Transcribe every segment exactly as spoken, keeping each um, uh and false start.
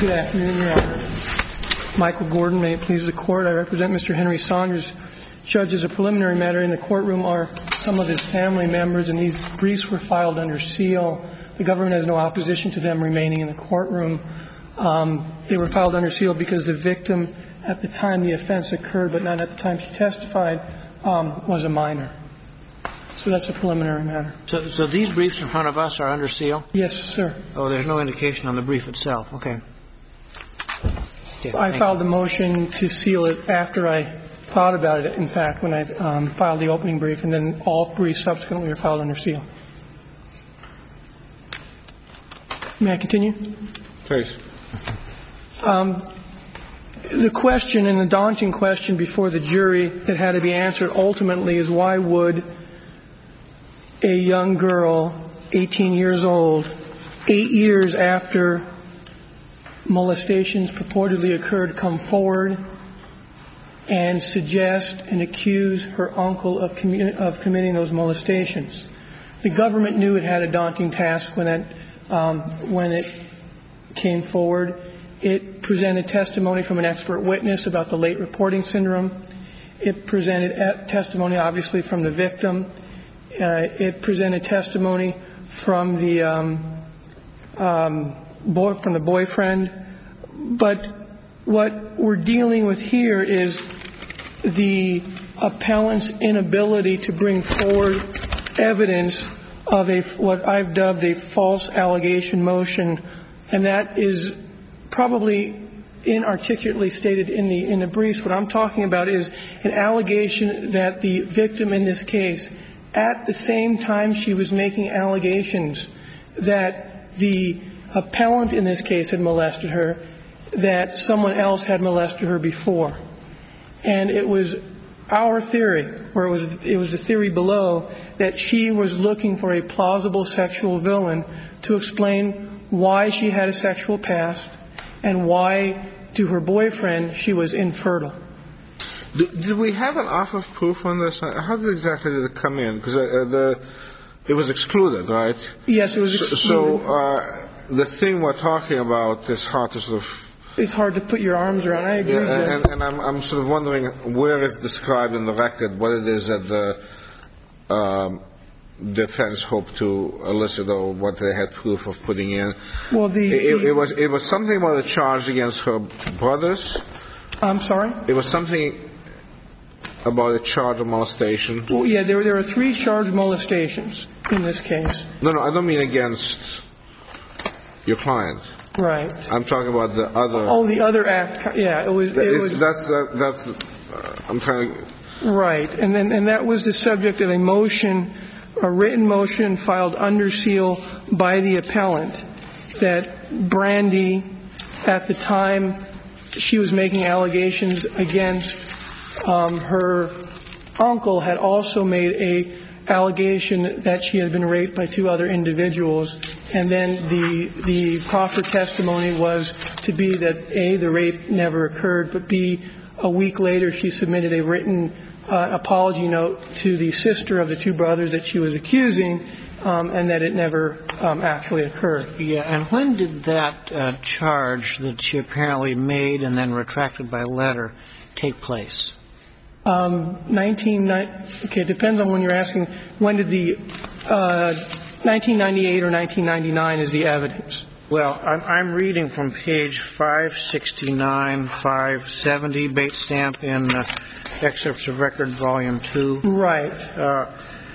Good afternoon, Your Honor. Michael Gordon, may it please the Court. I represent Mister Henry Saunders. Judge, as a preliminary matter, in the courtroom are some of his family members, and these briefs were filed under seal. The government has no opposition to them remaining in the courtroom. Um, they were filed under seal because the victim, at the time the offense occurred, but not at the time she testified, um, was a minor. So that's a preliminary matter. So, so these briefs in front of us are under seal? Yes, sir. Oh, there's no indication on the brief itself. Okay. okay I filed the motion to seal it after I thought about it, in fact, when I um, filed the opening brief, and then all briefs subsequently were filed under seal. May I continue? Please. Um, the question, and the daunting question before the jury that had to be answered ultimately is why would a young girl, eighteen years old, eight years after molestations purportedly occurred, come forward and suggest and accuse her uncle of, commu- of committing those molestations? The government knew it had a daunting task when it, um, when it came forward. It presented testimony from an expert witness about the late reporting syndrome. It presented testimony, obviously, from the victim. Uh, it presented testimony from the um, um, boy, from the boyfriend. But what we're dealing with here is the appellant's inability to bring forward evidence of a what I've dubbed a false allegation motion, and that is probably inarticulately stated in the in the briefs. What I'm talking about is an allegation that the victim in this case, at the same time she was making allegations that the appellant in this case had molested her, that someone else had molested her before. And it was our theory, or it was it was the theory below, that she was looking for a plausible sexual villain to explain why she had a sexual past and why, to her boyfriend, she was infertile. Did, did we have an offer of proof on this? How did exactly did it come in? Because uh, the it was excluded, right? Yes, it was excluded. So, so uh, the thing we're talking about is hard to sort of... It's hard to put your arms around. I agree. Yeah, and, and I'm, I'm sort of wondering where is described in the record what it is that the um, defense hoped to elicit, or what they had proof of putting in. Well, the it, the, it was it was something about a charge against her brothers. I'm sorry? It was something about a charge of molestation. Well, yeah, there there are three charged molestations in this case. No, no, I don't mean against your client. Right. I'm talking about the other. Oh, the other act. Yeah, it was. It it's, was that's uh, that's. Uh, I'm trying to. Right, and then and that was the subject of a motion, a written motion filed under seal by the appellant, that Brandy, at the time she was making allegations against um, her uncle, had also made a allegation that she had been raped by two other individuals, and then the the proper testimony was to be that A, the rape never occurred, but B, a week later she submitted a written uh, apology note to the sister of the two brothers that she was accusing, um, and that it never um, actually occurred. Yeah, and when did that uh, charge that she apparently made and then retracted by letter take place? Um, nineteen okay, it depends on when you're asking. When did the uh, nineteen ninety-eight or nineteen ninety-nine is the evidence? Well, I'm, I'm reading from page five sixty-nine, five seventy, Bates stamp in uh, excerpts of record, volume two. Right. Uh,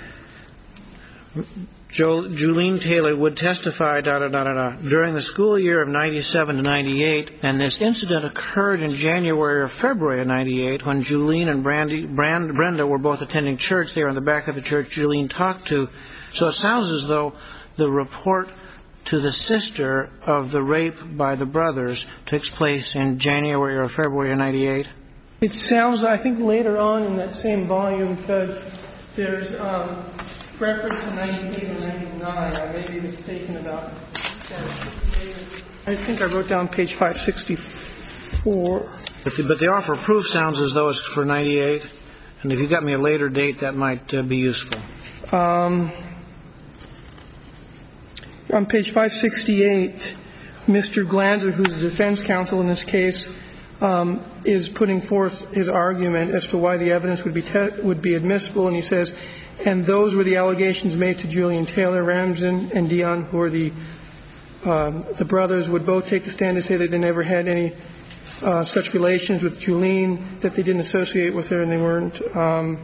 Jo- Julene Taylor would testify da, da, da, da, da, during the school year of ninety-seven to ninety-eight, and this incident occurred in January or February of ninety-eight when Julene and Brandy, Brand, Brenda were both attending church. They were in the back of the church Julene talked to. So it sounds as though the report to the sister of the rape by the brothers takes place in January or February of ninety-eight. It sounds, I think later on in that same volume, Judge, there's um, reference to ninety-eight or ninety-nine. I may be mistaken about that. I think I wrote down page five sixty-four. But the, but the offer of proof sounds as though it's for ninety-eight. And if you got me a later date, that might uh, be useful. Um, on page five sixty-eight, Mister Glanzer, who's the defense counsel in this case, um, is putting forth his argument as to why the evidence would be te- would be admissible, and he says, and those were the allegations made to Julian Taylor, Ramsden, and Dion, who are the um, the brothers, would both take the stand to say that they never had any uh, such relations with Julene, that they didn't associate with her, and they weren't. Um,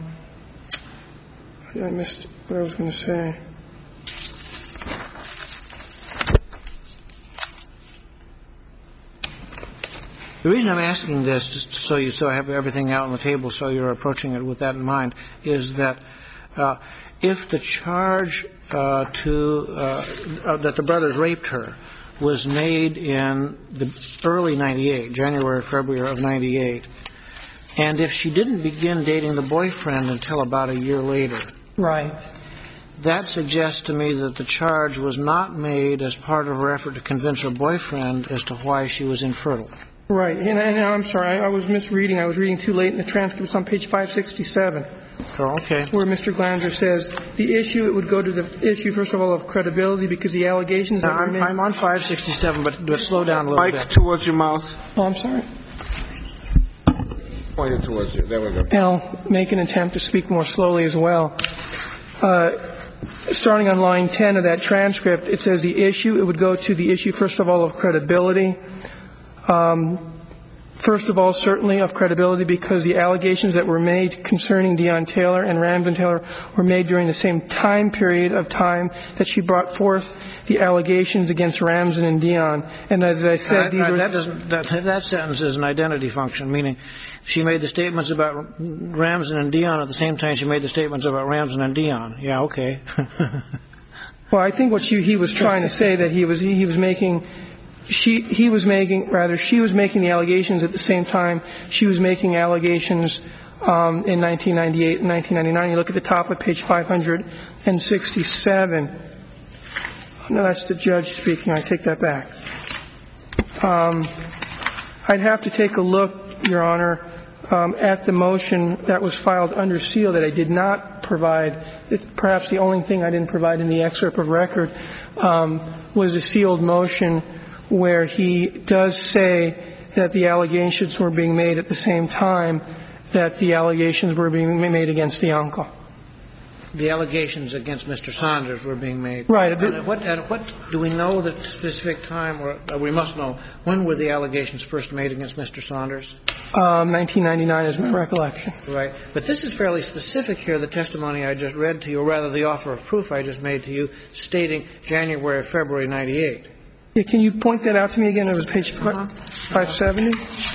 I missed what I was going to say. The reason I'm asking this, just so you so I have everything out on the table, so you're approaching it with that in mind, is that uh, if the charge uh, to uh, uh, that the brothers raped her was made in the early ninety-eight, January, February of ninety-eight, and if she didn't begin dating the boyfriend until about a year later, right, that suggests to me that the charge was not made as part of her effort to convince her boyfriend as to why she was infertile. Right, and, and I'm sorry, I, I was misreading. I was reading too late in the transcript. It's on page five sixty-seven. Oh, okay. Where Mister Glanzer says the issue, it would go to the issue, first of all, of credibility, because the allegations now, that were I'm, made. I'm on five sixty-seven, but, but slow down a little Mike, bit. towards your mouth. Oh, I'm sorry. Point it towards you. There we go. And I'll make an attempt to speak more slowly as well. Uh, starting on line ten of that transcript, it says the issue, it would go to the issue, first of all, of credibility. Um, First of all, certainly of credibility, because the allegations that were made concerning Dion Taylor and Ramsden Taylor were made during the same time period of time that she brought forth the allegations against Ramsden and Dion. And as I said, Uh, these uh, were... that, doesn't, that, that sentence is an identity function, meaning she made the statements about Ramsden and Dion at the same time she made the statements about Ramsden and Dion. Yeah, okay. Well, I think what she, he was trying to say that he was he was making... She, he was making, rather, she was making the allegations at the same time she was making allegations um, in nineteen ninety-eight and nineteen ninety-nine. You look at the top of page five sixty-seven. No, that's the judge speaking. I take that back. Um, I'd have to take a look, Your Honor, um, at the motion that was filed under seal that I did not provide. It's perhaps the only thing I didn't provide in the excerpt of record um, was a sealed motion where he does say that the allegations were being made at the same time that the allegations were being made against the uncle. The allegations against Mister Saunders were being made. Right. And at what, at what do we know the specific time, or uh, we must know, when were the allegations first made against Mister Saunders? Um, nineteen ninety-nine is my recollection. Right. But this is fairly specific here, the testimony I just read to you, or rather the offer of proof I just made to you, stating January, February ninety-eight. Yeah, can you point that out to me again? It was page five seventy?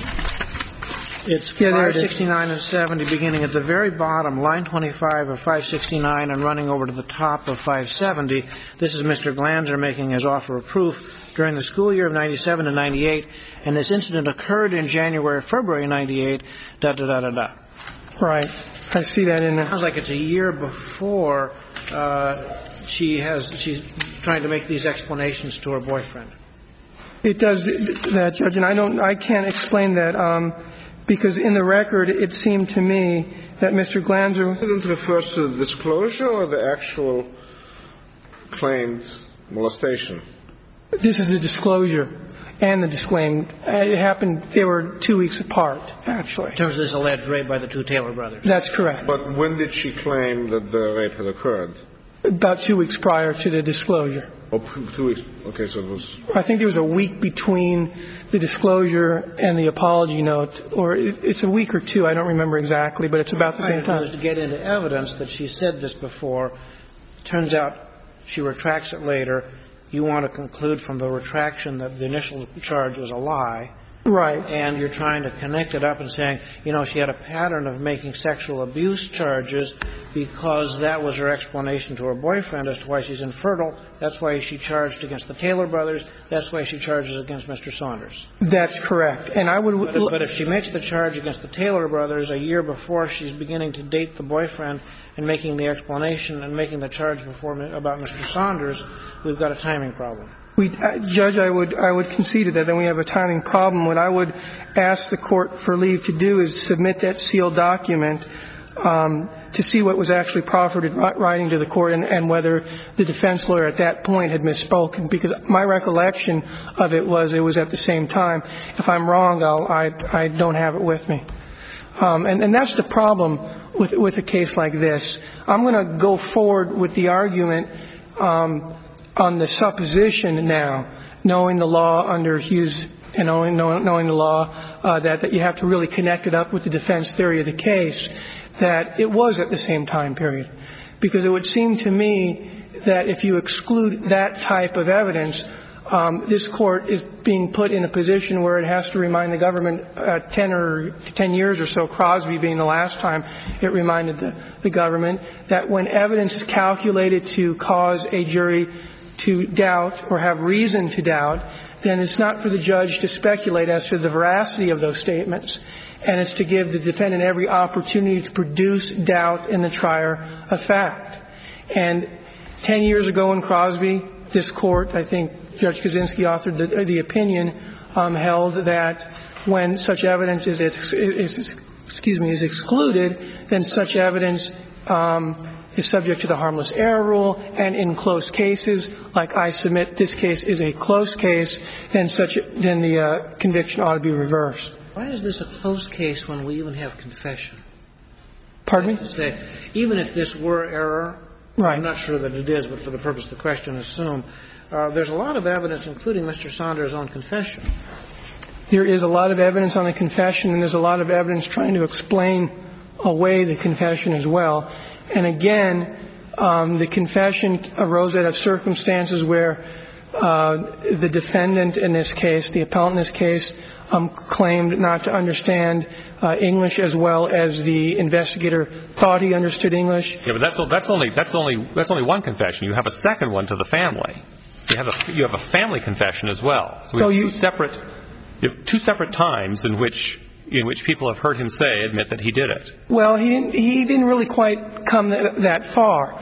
It's yeah, five sixty-nine and seventy, beginning at the very bottom, line twenty-five of five sixty-nine, and running over to the top of five seventy. This is Mister Glanzer making his offer of proof during the school year of ninety-seven to ninety-eight, and this incident occurred in January, February ninety-eight, da da da da da. Right. I see that in there. Sounds like it's a year before uh, she has she's trying to make these explanations to her boyfriend. It does that, Judge, and I don't, I can't explain that um, because in the record it seemed to me that Mister Glanzer. The incident refers to the disclosure or the actual claimed molestation? This is the disclosure and the disclaimed. It happened. They were two weeks apart, actually. In terms of this alleged rape by the two Taylor brothers. That's correct. But when did she claim that the rape had occurred? About two weeks prior to the disclosure. Oh, two weeks. Okay, so it was. I think there was a week between the disclosure and the apology note, or it, it's a week or two. I don't remember exactly, but it's about the same time. To get into evidence that she said this before, turns out she retracts it later. You want to conclude from the retraction that the initial charge was a lie. Right. And you're trying to connect it up and saying, you know, she had a pattern of making sexual abuse charges because that was her explanation to her boyfriend as to why she's infertile. That's why she charged against the Taylor brothers. That's why she charges against Mister Saunders. That's correct. And I would. But if, but if she makes the charge against the Taylor brothers a year before she's beginning to date the boyfriend and making the explanation and making the charge before about Mister Saunders, we've got a timing problem. We, uh, Judge, I would I would concede to that. Then we have a timing problem. What I would ask the court for leave to do is submit that sealed document um, to see what was actually proffered in writing to the court and, and whether the defense lawyer at that point had misspoken, because my recollection of it was it was at the same time. If I'm wrong, I'll, I, I don't have it with me. Um, and, and that's the problem with, with a case like this. I'm going to go forward with the argument um, on the supposition now, knowing the law under Hughes and knowing, knowing, knowing the law, uh, that, that you have to really connect it up with the defense theory of the case, that it was at the same time period. Because it would seem to me that if you exclude that type of evidence, um, this court is being put in a position where it has to remind the government uh, ten or ten years or so, Crosby being the last time it reminded the, the government, that when evidence is calculated to cause a jury to doubt or have reason to doubt, then it's not for the judge to speculate as to the veracity of those statements, and it's to give the defendant every opportunity to produce doubt in the trier of fact. And ten years ago in Crosby, this court, I think Judge Kaczynski authored the, the opinion, um, held that when such evidence is, is, is, excuse me, is excluded, then such evidence um, is subject to the harmless error rule, and in close cases, like I submit this case is a close case, then such then the uh, conviction ought to be reversed. Why is this a close case when we even have confession? Pardon me? To say, even if this were error, right. I'm not sure that it is, but for the purpose of the question, assume, uh, there's a lot of evidence, including Mister Saunders' own confession. There is a lot of evidence on the confession, and there's a lot of evidence trying to explain away the confession as well. And again, um, the confession arose out of circumstances where uh, the defendant in this case, the appellant in this case, um, claimed not to understand uh, English as well as the investigator thought he understood English. Yeah, but that's that's only that's only that's only one confession. You have a second one to the family. You have a you have a family confession as well. So we have oh, you, two separate you have two separate times in which. in which people have heard him say, admit that he did it. Well, he didn't, he didn't really quite come that, that far.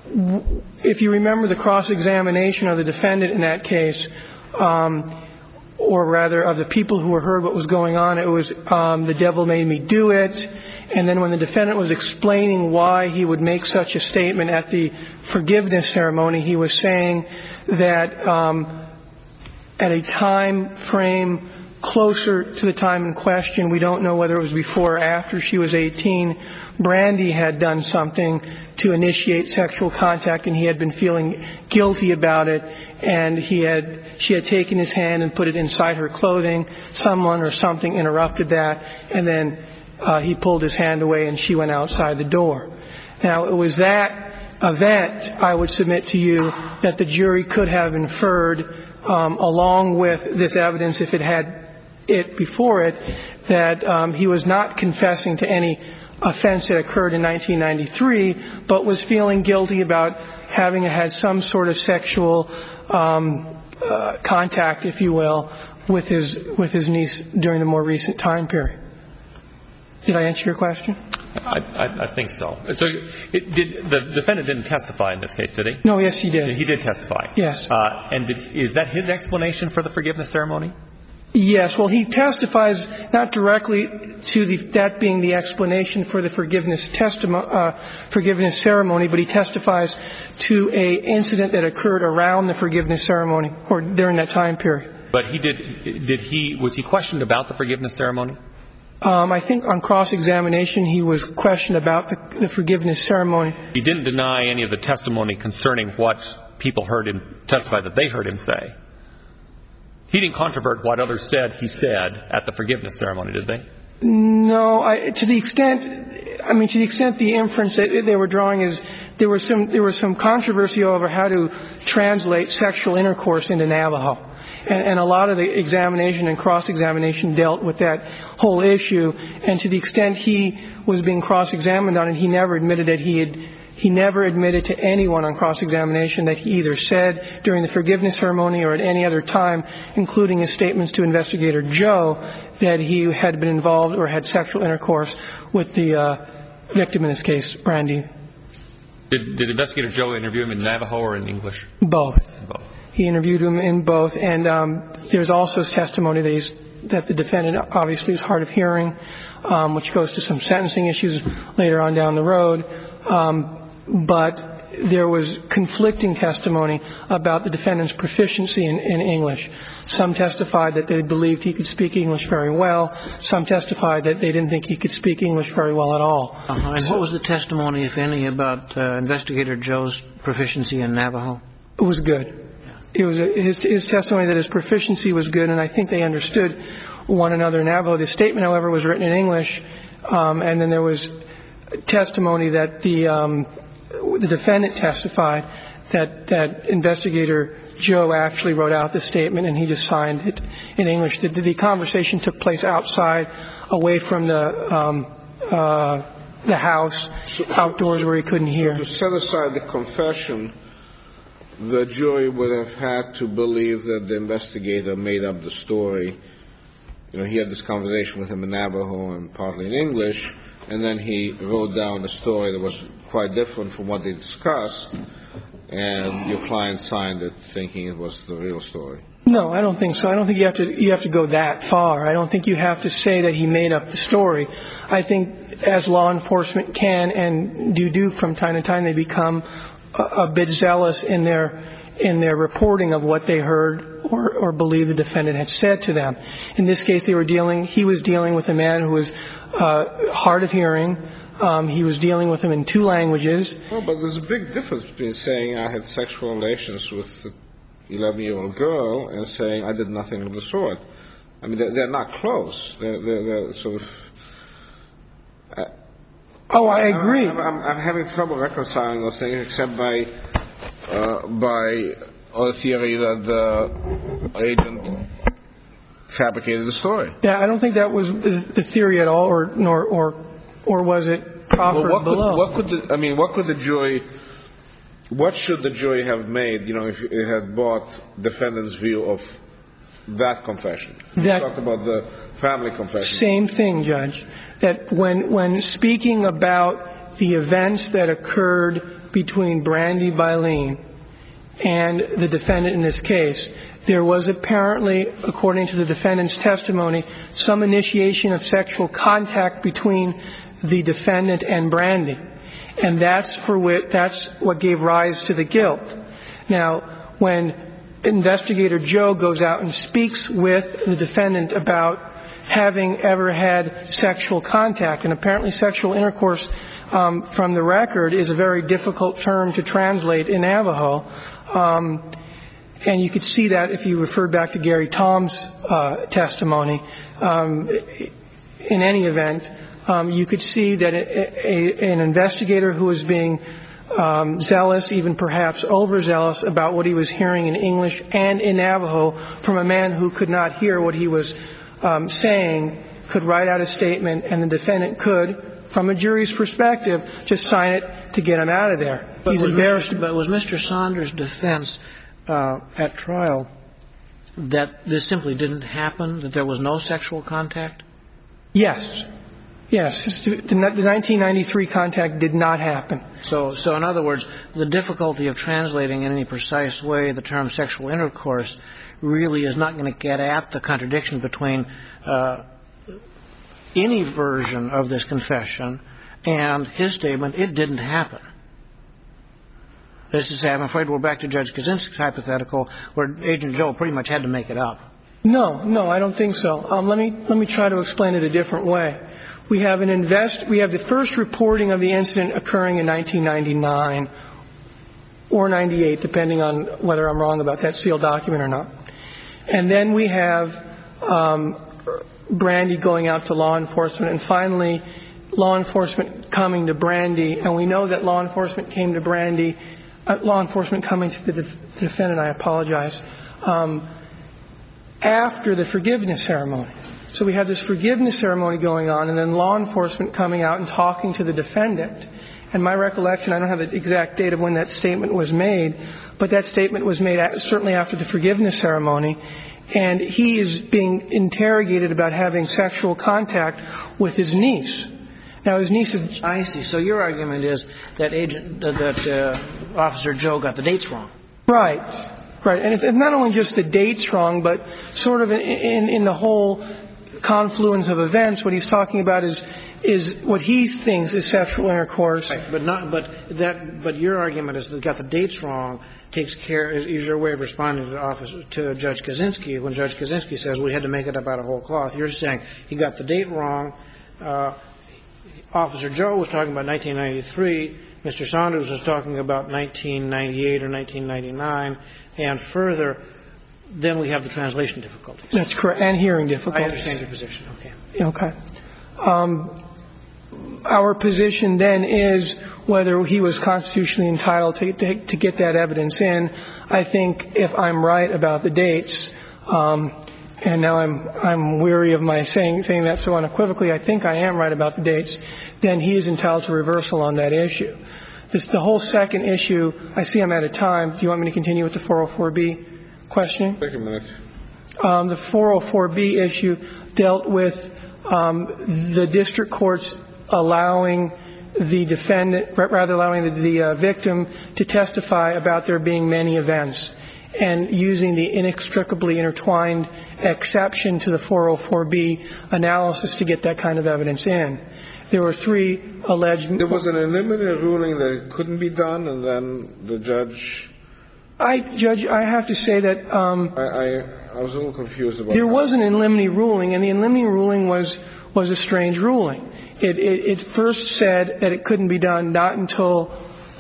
If you remember the cross-examination of the defendant in that case, um, or rather of the people who heard what was going on, it was um, the devil made me do it. And then when the defendant was explaining why he would make such a statement at the forgiveness ceremony, he was saying that um, at a time frame closer to the time in question, we don't know whether it was before or after she was eighteen, Brandy had done something to initiate sexual contact, and he had been feeling guilty about it, and he had she had taken his hand and put it inside her clothing. Someone or something interrupted that, and then uh, he pulled his hand away and she went outside the door. Now, it was that event, I would submit to you, that the jury could have inferred, um, along with this evidence, if it had it before it, that um, he was not confessing to any offense that occurred in nineteen ninety-three, but was feeling guilty about having had some sort of sexual um, uh, contact, if you will, with his with his niece during the more recent time period. Did I answer your question? I, I, I think so. So it, did, the defendant didn't testify in this case, did he? No, yes, he did. He did testify. Yes. Uh, and did, is that his explanation for the forgiveness ceremony? Yes. Well, he testifies not directly to the, that being the explanation for the forgiveness testimony, uh, forgiveness ceremony, but he testifies to a incident that occurred around the forgiveness ceremony or during that time period. But he did. Did he? Was he questioned about the forgiveness ceremony? Um, I think on cross-examination he was questioned about the, the forgiveness ceremony. He didn't deny any of the testimony concerning what people heard him testify that they heard him say. He didn't controvert what others said he said at the forgiveness ceremony, did they? No, I, to the extent, I mean, to the extent the inference that they were drawing is there was some there was some controversy over how to translate sexual intercourse into Navajo. And, and a lot of the examination and cross-examination dealt with that whole issue. And to the extent he was being cross-examined on it, he never admitted that he had, he never admitted to anyone on cross-examination that he either said during the forgiveness ceremony or at any other time, including his statements to Investigator Joe, that he had been involved or had sexual intercourse with the uh, victim in this case, Brandy. Did, did Investigator Joe interview him in Navajo or in English? Both. Both. He interviewed him in both, and um, there's also testimony that he's that the defendant obviously is hard of hearing, um, which goes to some sentencing issues later on down the road. Um, but there was conflicting testimony about the defendant's proficiency in, in English. Some testified that they believed he could speak English very well. Some testified that they didn't think he could speak English very well at all. Uh-huh. And what was the testimony, if any, about uh, Investigator Joe's proficiency in Navajo? It was good. It was a, his, his testimony that his proficiency was good, and I think they understood one another in Navajo. The statement, however, was written in English, um, and then there was testimony that the um, the defendant testified that that Investigator Joe actually wrote out the statement and he just signed it in English. The, the conversation took place outside, away from the um, uh, the house, outdoors where he couldn't hear. To set aside the confession, the jury would have had to believe that the investigator made up the story. You know, he had this conversation with him in Navajo and partly in English, and then he wrote down a story that was quite different from what they discussed, and your client signed it thinking it was the real story. No, I don't think so. I don't think you have to you have to go that far. I don't think you have to say that he made up the story. I think as law enforcement can and do do from time to time, they become a, a bit zealous in their in their reporting of what they heard or, or believe the defendant had said to them. In this case, they were dealing. He was dealing with a man who was uh, hard of hearing. Um, he was dealing with him in two languages. No, but there's a big difference between saying I had sexual relations with an eleven-year-old girl and saying I did nothing of the sort. I mean, they're, they're not close. They're, they're, they're sort of... Uh, oh, I agree. I'm, I'm, I'm having trouble reconciling those things, except by uh, by the theory that the agent fabricated the story. Yeah, I don't think that was the, the theory at all, or nor or or was it proffered well, what below? Could, what could the, I mean, what could the jury? What should the jury have made? You know, if it had bought defendant's view of that confession. That, you talked about the family confession. Same thing, Judge. That when when speaking about the events that occurred between Brandy Bilene and the defendant in this case, there was apparently, according to the defendant's testimony, some initiation of sexual contact between the defendant and Brandy, and that's for which, that's what gave rise to the guilt. Now, when Investigator Joe goes out and speaks with the defendant about having ever had sexual contact, and apparently sexual intercourse um, from the record is a very difficult term to translate in Navajo. Um, and you could see that if you referred back to Gary Tom's uh, testimony. Um, in any event, um, you could see that a, a, an investigator who was being um, zealous, even perhaps overzealous about what he was hearing in English and in Navajo from a man who could not hear what he was um, saying, could write out a statement, and the defendant could, from a jury's perspective, just sign it to get him out of there. But He's was embarrassed. Mister But was Mister Saunders' defense uh, at trial that this simply didn't happen, that there was no sexual contact? Yes. Yes. The nineteen ninety-three contact did not happen. So, so in other words, the difficulty of translating in any precise way the term sexual intercourse really is not going to get at the contradiction between uh, any version of this confession and his statement, it didn't happen. This is, I'm afraid we're back to Judge Kaczynski's hypothetical, where Agent Joe pretty much had to make it up. No, no, I don't think so. Um, let me let me try to explain it a different way. We have an invest. We have the first reporting of the incident occurring in nineteen ninety-nine or ninety-eight, depending on whether I'm wrong about that sealed document or not. And then we have um, Brandy going out to law enforcement, and finally law enforcement coming to Brandy. And we know that law enforcement came to Brandy. Uh, law enforcement coming to the def- defendant. I apologize. Um, after the forgiveness ceremony. So we have this forgiveness ceremony going on, and then law enforcement coming out and talking to the defendant. And my recollection, I don't have the exact date of when that statement was made, but that statement was made at, certainly after the forgiveness ceremony. And he is being interrogated about having sexual contact with his niece. Now, his niece is... I see. So your argument is that agent, uh, that uh, Officer Joe got the dates wrong. Right. Right, and it's not only just the dates wrong, but sort of in, in the whole confluence of events, what he's talking about is is what he thinks is sexual intercourse. Right, but not, but that, but your argument is that got the dates wrong takes care, is your way of responding to the office, to Judge Kaczynski. When Judge Kaczynski says we had to make it up out of whole cloth, you're saying he got the date wrong. Uh, Officer Joe was talking about nineteen ninety-three. Mister Saunders was talking about nineteen ninety-eight or nineteen ninety-nine. And further, then we have the translation difficulties. That's correct, and hearing difficulties. I understand your position. Okay. Okay. Um, our position then is whether he was constitutionally entitled to, to, to get that evidence in. I think if I'm right about the dates, um, and now I'm I'm weary of my saying saying that so unequivocally, I think I am right about the dates, then he is entitled to reversal on that issue. This, the whole second issue, I see I'm out of time. Do you want me to continue with the four oh four B question? Take a minute. Um, the four oh four B issue dealt with um, the district courts allowing the defendant, rather allowing the, the uh, victim to testify about there being many events and using the inextricably intertwined exception to the four oh four B analysis to get that kind of evidence in. There were three alleged... There was an preliminary ruling that it couldn't be done, and then the judge... I, Judge, I have to say that... Um, I, I, I was a little confused about There that. was an in limine ruling, and the in limine ruling was, was a strange ruling. It, it, it first said that it couldn't be done not until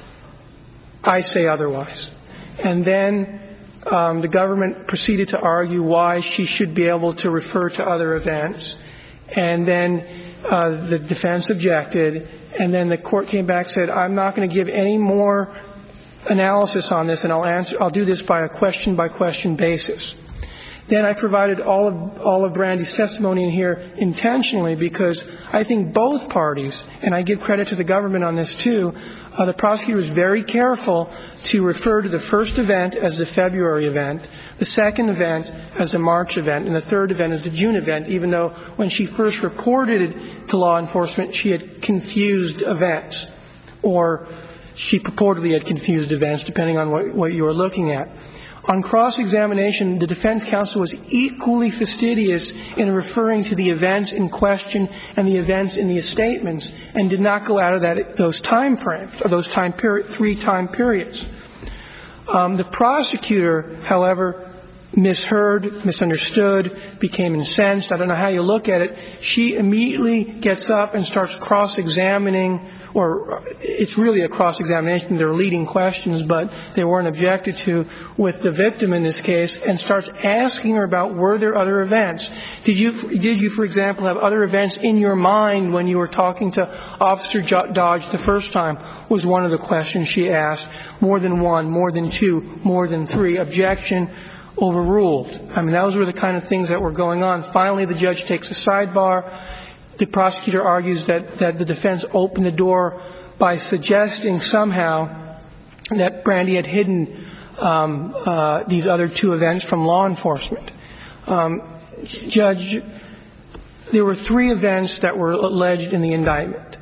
I say otherwise. And then um, the government proceeded to argue why she should be able to refer to other events. And then uh, the defense objected. And then the court came back and said, I'm not going to give any more analysis on this, and I'll answer, I'll do this by a question-by-question basis. Then I provided all of, all of Brandy's testimony in here intentionally because I think both parties, and I give credit to the government on this too, uh, the prosecutor was very careful to refer to the first event as the February event, the second event as the March event, and the third event as the June event, even though when she first reported it to law enforcement, she had confused events, or she purportedly had confused events, depending on what, what you were looking at. On cross-examination, the defense counsel was equally fastidious in referring to the events in question and the events in the statements, and did not go out of that those time frames or those time period three time periods. Um, the prosecutor, however, misheard, misunderstood, became incensed. I don't know how you look at it. She immediately gets up and starts cross-examining, or it's really a cross-examination. They're leading questions, but they weren't objected to, with the victim in this case, and starts asking her about, were there other events? Did you, did you, for example, have other events in your mind when you were talking to Officer Dodge the first time? Was one of the questions she asked. More than one, more than two, more than three. Objection. Overruled. I mean, those were the kind of things that were going on. Finally, the judge takes a sidebar. The prosecutor argues that, that the defense opened the door by suggesting somehow that Brandy had hidden um, uh, these other two events from law enforcement. Um, Judge, there were three events that were alleged in the indictment.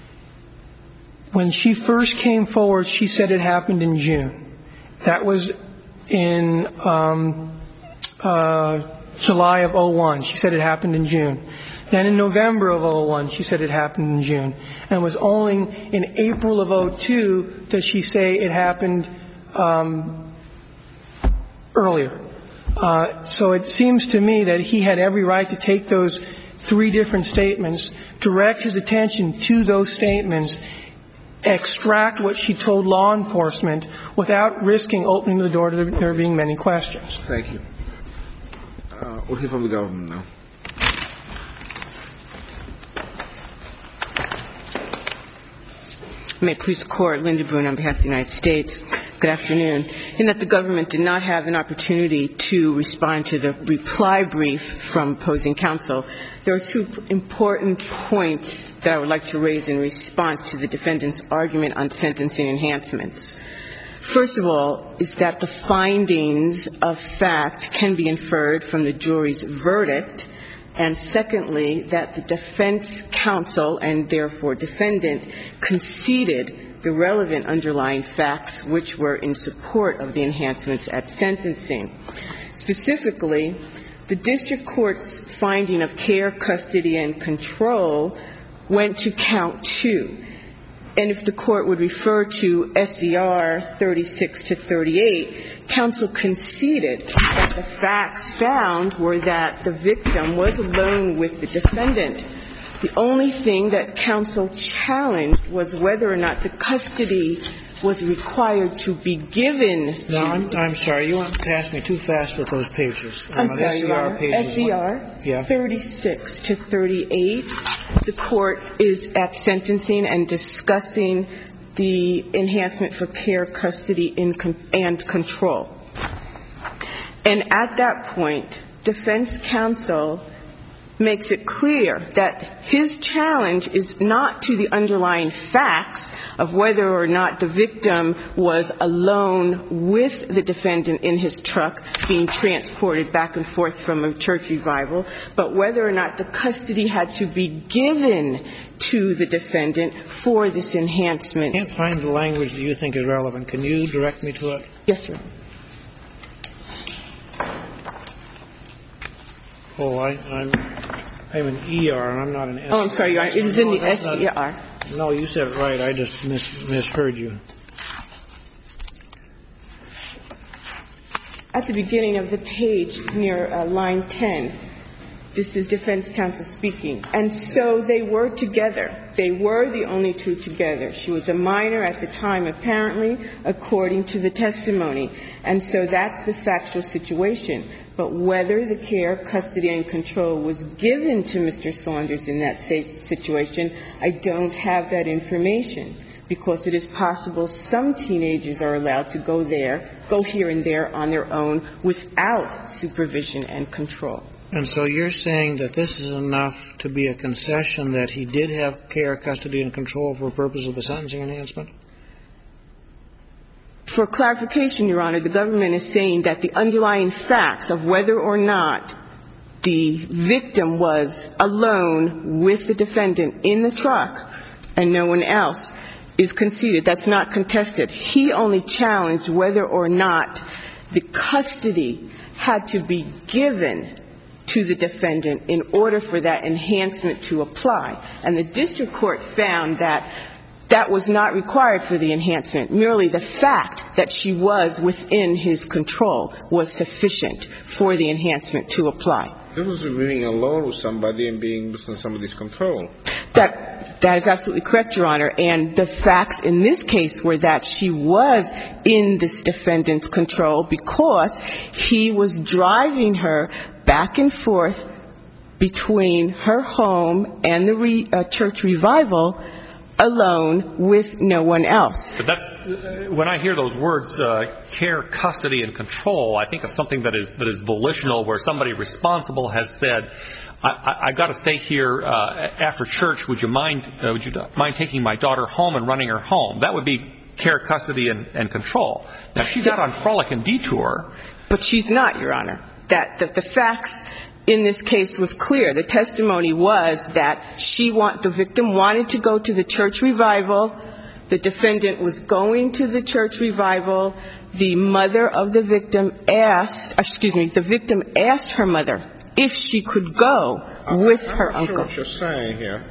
When she first came forward, she said it happened in June. That was in um, uh, July of oh one. She said it happened in June. Then in November of oh one, she said it happened in June. And it was only in April of oh two that she say it happened um, earlier. Uh, so it seems to me that he had every right to take those three different statements, direct his attention to those statements, extract what she told law enforcement without risking opening the door to there being many questions. Thank you. Uh, we'll hear from the government now. May it please the Court, Linda Bruin on behalf of the United States. Good afternoon. In that the government did not have an opportunity to respond to the reply brief from opposing counsel, there are two important points that I would like to raise in response to the defendant's argument on sentencing enhancements. First of all is that the findings of fact can be inferred from the jury's verdict, and secondly, that the defense counsel and therefore defendant conceded the relevant underlying facts which were in support of the enhancements at sentencing. Specifically, the district court's finding of care, custody, and control went to count two. And if the court would refer to S E R thirty-six to thirty-eight, counsel conceded that the facts found were that the victim was alone with the defendant. The only thing that counsel challenged was whether or not the custody was required to be given. No, I'm, I'm sorry. You went past me too fast with those pages. I'm um, sorry, Your Honor. S E R yeah. thirty-six to thirty-eight. The court is at sentencing and discussing the enhancement for care, custody, and control. And at that point, defense counsel makes it clear that his challenge is not to the underlying facts of whether or not the victim was alone with the defendant in his truck being transported back and forth from a church revival, but whether or not the custody had to be given to the defendant for this enhancement. I can't find the language that you think is relevant. Can you direct me to it? Yes, sir. Oh, I, I'm, I'm an E R and I'm not an S. Oh, I'm sorry, Your Honor. It is in the no, S E R. Not, no, you said it right. I just mis- misheard you. At the beginning of the page near uh, line ten, this is defense counsel speaking. And so they were together. They were the only two together. She was a minor at the time, apparently, according to the testimony. And so that's the factual situation. But whether the care, custody, and control was given to Mister Saunders in that situation, I don't have that information, because it is possible some teenagers are allowed to go there, go here and there on their own without supervision and control. And so you're saying that this is enough to be a concession that he did have care, custody, and control for the purpose of the sentencing enhancement? For clarification, Your Honor, the government is saying that the underlying facts of whether or not the victim was alone with the defendant in the truck and no one else is conceded. That's not contested. He only challenged whether or not the custody had to be given to the defendant in order for that enhancement to apply. And the district court found that that was not required for the enhancement. Merely the fact that she was within his control was sufficient for the enhancement to apply. It was being alone with somebody and being within somebody's control. That, that is absolutely correct, Your Honor. And the facts in this case were that she was in this defendant's control because he was driving her back and forth between her home and the re, uh, church revival alone with no one else. But that's, uh, when I hear those words, uh, care, custody, and control, I think of something that is that is volitional, where somebody responsible has said, I, I, I've got to stay here uh, after church. Would you mind uh, would you mind taking my daughter home and running her home? That would be care, custody, and, and control. Now, she's out on frolic and detour. But she's not, Your Honor. That, that the facts in this case was clear. The testimony was that she want, the victim wanted to go to the church revival. The defendant was going to the church revival. The mother of the victim asked, excuse me, the victim asked her mother if she could go with I'm her not uncle. Sure what you're saying here.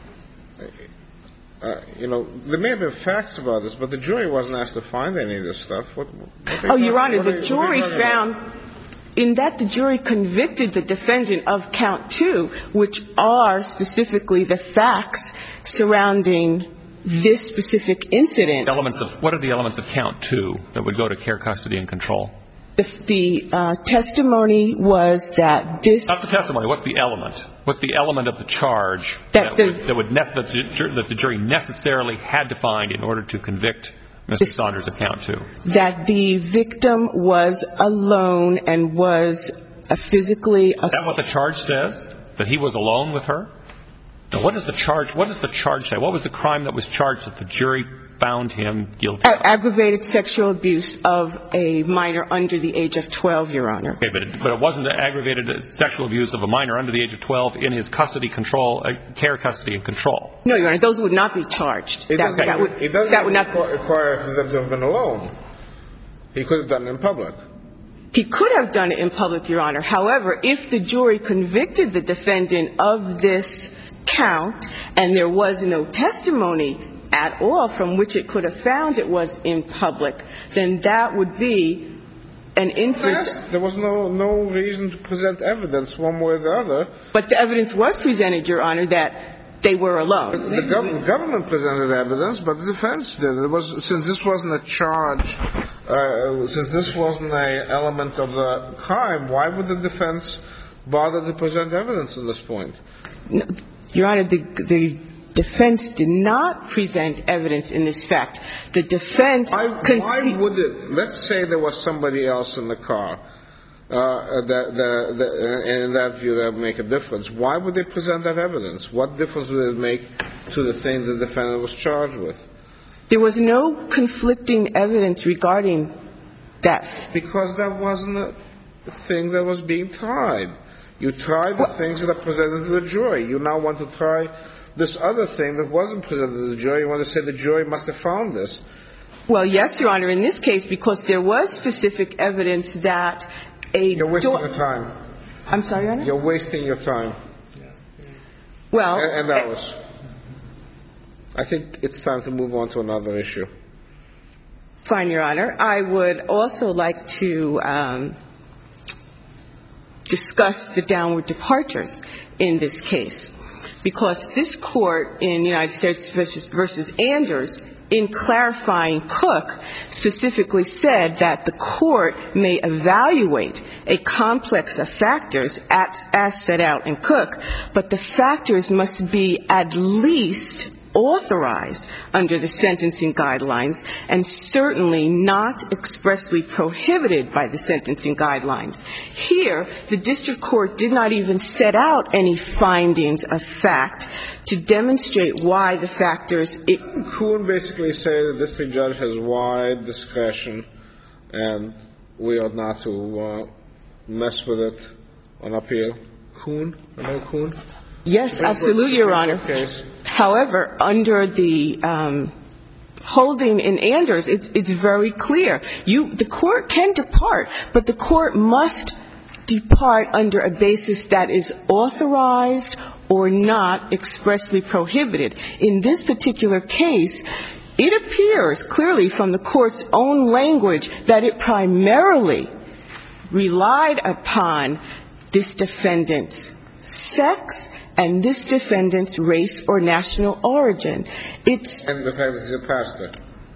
Uh, you know, there may have been facts about this, but the jury wasn't asked to find any of this stuff. What, what Oh, Your Honor, the are, jury found, about? in that the jury convicted the defendant of count two, which are specifically the facts surrounding this specific incident. Elements of, what are the elements of count two that would go to care, custody, and control? The, the uh, testimony was that this... Not the testimony. What's the element? What's the element of the charge that, that, the, would, that, would ne- that, the, that the jury necessarily had to find in order to convict Mister This, Saunders of count two? That the victim was alone and was a physically... Is that what the charge says? That he was alone with her? Now, what does the charge, what does the charge say? What was the crime that was charged that the jury found him guilty of? Aggravated sexual abuse of a minor under the age of twelve, Your Honor. Okay, but it, but it wasn't aggravated sexual abuse of a minor under the age of twelve in his custody control, uh, care, custody, and control. No, Your Honor, those would not be charged. It that, doesn't, that would, it doesn't that would not require for them to have been alone. He could have done it in public. He could have done it in public, Your Honor. However, if the jury convicted the defendant of this count and there was no testimony at all from which it could have found it was in public, then that would be an inference. Yes, there was no no reason to present evidence one way or the other. But the evidence was presented, Your Honor, that they were alone. The gov- government presented evidence, but the defense did. It was, since this wasn't a charge, uh, since this wasn't an element of the crime, why would the defense bother to present evidence at this point? No, Your Honor, the, the defense did not present evidence in this fact. The defense Why, conce- why would it? Let's say there was somebody else in the car. Uh, that, the, the, and in that view, that would make a difference. Why would they present that evidence? What difference would it make to the thing the defendant was charged with? There was no conflicting evidence regarding that. Because that wasn't a thing that was being tried. You tried the things that are presented to the jury. You now want to try this other thing that wasn't presented to the jury. You want to say the jury must have found this. Well, yes, Your Honor, in this case, because there was specific evidence that a You're wasting do- your time. I'm sorry, Your Honor? You're wasting your time. Well, And, and ours. I think it's time to move on to another issue. Fine, Your Honor. I would also like to um, discuss the downward departures in this case, because this court in United States versus, versus Anders, in clarifying Cook, specifically said that the court may evaluate a complex of factors as, as set out in Cook, but the factors must be at least authorized under the sentencing guidelines and certainly not expressly prohibited by the sentencing guidelines. Here, the district court did not even set out any findings of fact to demonstrate why the factors. It Kuhn basically say the district judge has wide discretion and we ought not to uh, mess with it on appeal. Kuhn? Remember Kuhn? Yes, absolutely, Your Honor. Case. However, under the um, holding in Anders, it's, it's very clear. You, the court can depart, but the court must depart under a basis that is authorized or not expressly prohibited. In this particular case, it appears clearly from the court's own language that it primarily relied upon this defendant's sex and this defendant's race or national origin. It's And the fact that he's a pastor.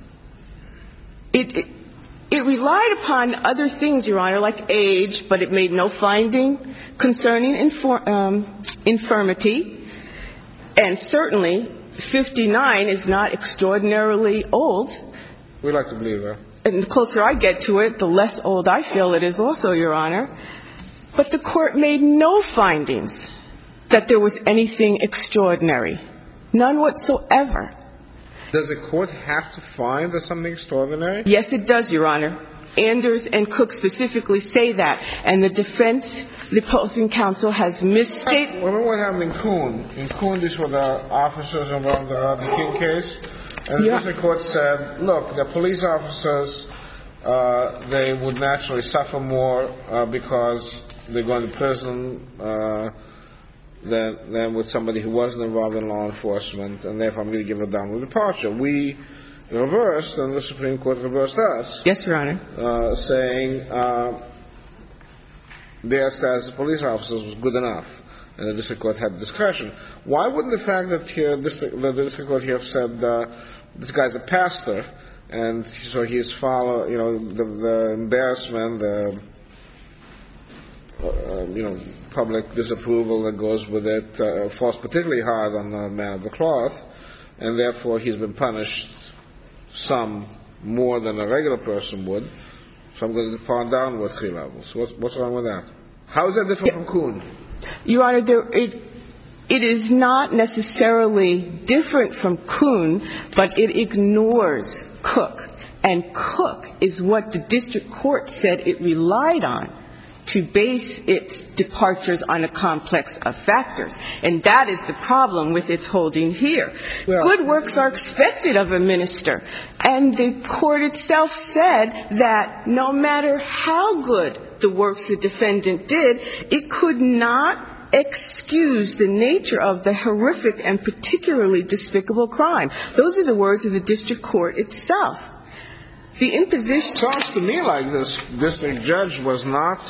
It, it, it relied upon other things, Your Honor, like age, but it made no finding concerning infor, um, infirmity. And certainly, fifty-nine is not extraordinarily old. We like to believe that. And the closer I get to it, the less old I feel it is also, Your Honor. But the court made no findings that there was anything extraordinary. None whatsoever. Does the court have to find there's something extraordinary? Yes, it does, Your Honor. Anders and Cook specifically say that. And the defense, the opposing counsel, has misstated. Remember what happened in Kuhn? In Kuhn, these were the officers involved in the Rodney King case. And Yeah. the district court said, look, the police officers, uh, they would naturally suffer more uh, because they're going to prison uh, than, than with somebody who wasn't involved in law enforcement, and therefore I'm going to give a downward departure. We reversed, and the Supreme Court reversed us. Yes, Your Honor. Uh, saying uh, their status as police officers was good enough, and the district court had discretion. Why wouldn't the fact that here district, the district court here said uh, this guy's a pastor, and so he's follow, you know, the, the embarrassment, the uh, you know, public disapproval that goes with it uh, falls particularly hard on the man of the cloth, and therefore he's been punished some more than a regular person would, so I'm going to depart downward three levels. What's, what's wrong with that? How is that different from Kuhn? Your Honor, there, it, It is not necessarily different from Kuhn, but it ignores Cook. And Cook is what the district court said it relied on to base its departures on a complex of factors. And that is the problem with its holding here. Well, good works are expected of a minister. And the court itself said that no matter how good the works the defendant did, it could not excuse the nature of the horrific and particularly despicable crime. Those are the words of the district court itself. The imposition... Sounds to me like this district judge was not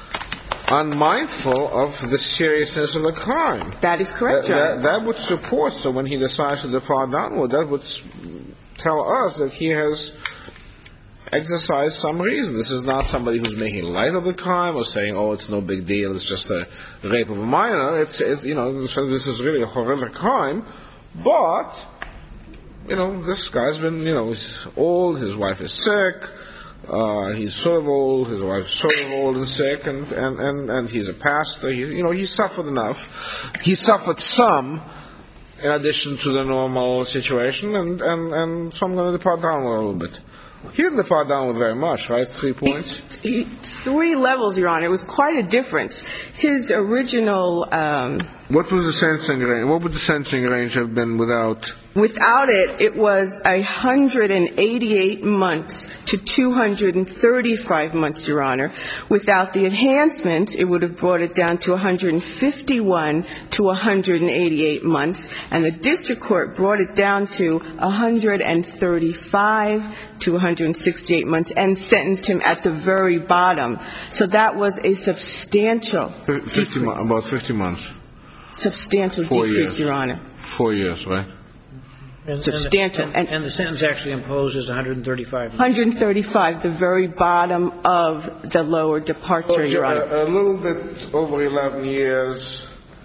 unmindful of the seriousness of the crime. That is correct, Your Honor. That, that would support, so when he decides to depart downward, that would tell us that he has exercised some reason. This is not somebody who's making light of the crime or saying, oh, it's no big deal, it's just a rape of a minor. It's, it's you know, so this is really a horrific crime. But, you know, this guy's been, you know, he's old, his wife is sick, uh, he's sort of old, his wife's sort of old and sick, and, and, and, and he's a pastor. He, you know, he's suffered enough. He suffered some in addition to the normal situation, and, and, and so I'm going to depart downward a little bit. He didn't depart downward very much, right? Three points? He, he, three levels, Your Honor. It was quite a difference. His original... Um, what was the sentencing range? What would the sentencing range have been without... Without it, it was one hundred eighty-eight months to two hundred thirty-five months, Your Honor. Without the enhancement, it would have brought it down to one hundred fifty-one to one hundred eighty-eight months, and the district court brought it down to one hundred thirty-five to one hundred sixty-eight months and sentenced him at the very bottom. So that was a substantial fifty mo- about fifty months. Substantial Four decrease, years. Your Honor. Four years, right? And, Substantial. And, and, and the sentence actually imposed is one hundred thirty-five. one hundred thirty-five, the very bottom of the lower departure, So, Your Honor. A, a little bit over eleven years,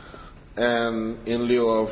and in lieu of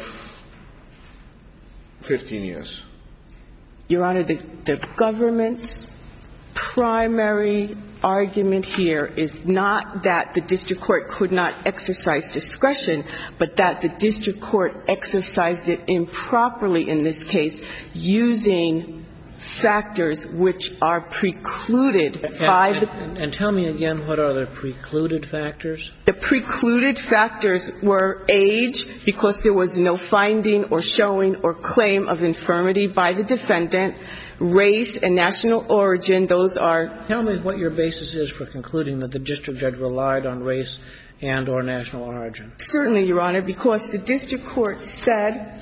fifteen years. Your Honor, the, the government's primary argument here is not that the district court could not exercise discretion, but that the district court exercised it improperly in this case, using factors which are precluded and, by the... And, and tell me again, what are the precluded factors? The precluded factors were age, because there was no finding or showing or claim of infirmity by the defendant, race and national origin. Those are... Tell me what your basis is for concluding that the district judge relied on race and or national origin. Certainly, Your Honor, because the district court said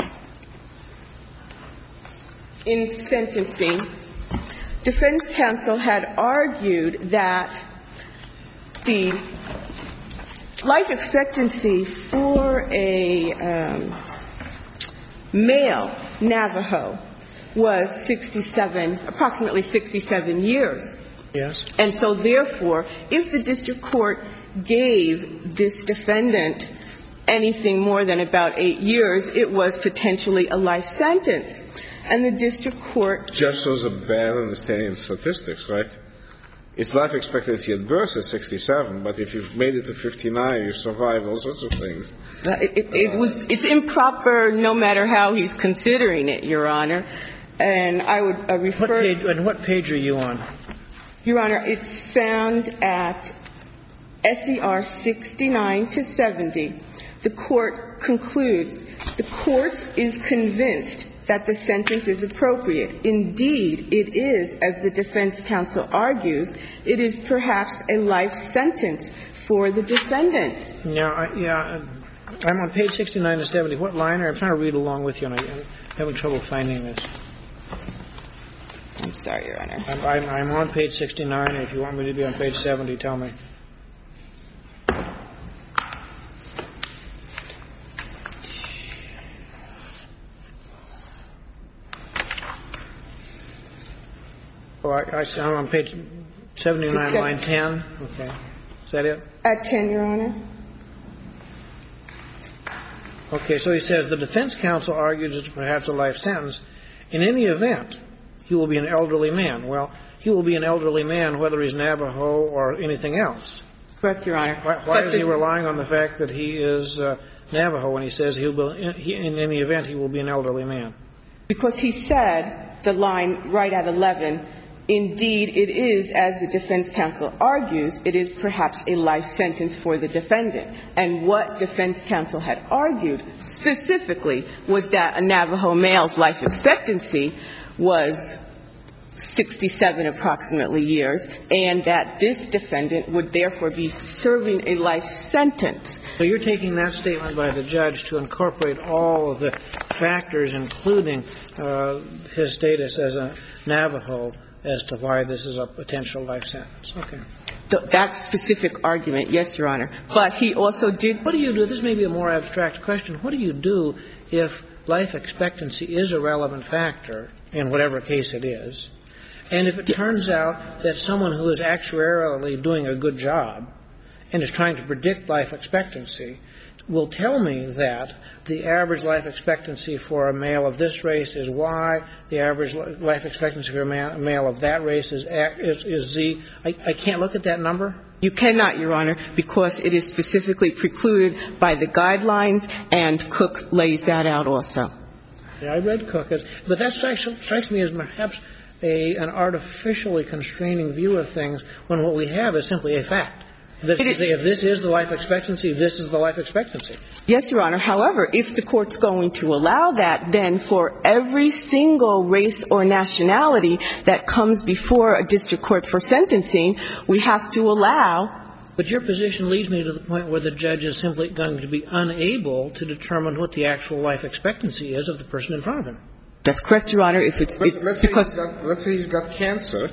in sentencing, defense counsel had argued that the life expectancy for a um, male Navajo was sixty-seven, approximately sixty-seven years. Yes. And so, therefore, if the district court gave this defendant anything more than about eight years, it was potentially a life sentence. And the district court... Just shows a bad understanding of statistics, right? Its life expectancy at birth is sixty-seven, but if you've made it to fifty-nine, you survive all sorts of things. It, it, it was, it's improper no matter how he's considering it, Your Honor. And I would uh, refer... What page, and what page are you on? Your Honor, it's found at S E R sixty-nine to seventy. The court concludes, the court is convinced that the sentence is appropriate. Indeed, it is, as the defense counsel argues, it is perhaps a life sentence for the defendant. Yeah, I, yeah, I'm on page sixty-nine to seventy. What line? I'm trying to read along with you, and I'm having trouble finding this. I'm sorry, Your Honor. I'm, I'm, I'm on page sixty-nine, and if you want me to be on page seventy, tell me. Oh, I, I, I'm on page seventy-nine, line ten. Okay. Is that it? At ten, Your Honor. Okay, so he says the defense counsel argues it's perhaps a life sentence. In any event, he will be an elderly man. Well, he will be an elderly man whether he's Navajo or anything else. correct, Your Honor. Why, why is he relying on the fact that he is uh, Navajo when he says he'll be, he, in any event he will be an elderly man? Because he said, the line right at eleven, indeed it is, as the defense counsel argues, it is perhaps a life sentence for the defendant. And what defense counsel had argued specifically was that a Navajo male's life expectancy was sixty-seven approximately years, and that this defendant would therefore be serving a life sentence. So you're taking that statement by the judge to incorporate all of the factors, including uh, his status as a Navajo, as to why this is a potential life sentence. Okay. Th- that specific argument, yes, Your Honor. But he also did... What do you do? This may be a more abstract question. What do you do if life expectancy is a relevant factor in whatever case it is, and if it turns out that someone who is actuarially doing a good job and is trying to predict life expectancy will tell me that the average life expectancy for a male of this race is Y, the average life expectancy for a man, male of that race is, is, is Z. I, I can't look at that number? You cannot, Your Honor, because it is specifically precluded by the guidelines, and Cook lays that out also. Yeah, I read Cook, as, but that strikes, strikes me as perhaps a, an artificially constraining view of things when what we have is simply a fact. This is, if this is the life expectancy, this is the life expectancy. Yes, Your Honor. However, if the court's going to allow that, then for every single race or nationality that comes before a district court for sentencing, we have to allow... But your position leads me to the point where the judge is simply going to be unable to determine what the actual life expectancy is of the person in front of him. That's correct, Your Honor. If it's, let's, it's let's because say he's got, let's say he's got cancer,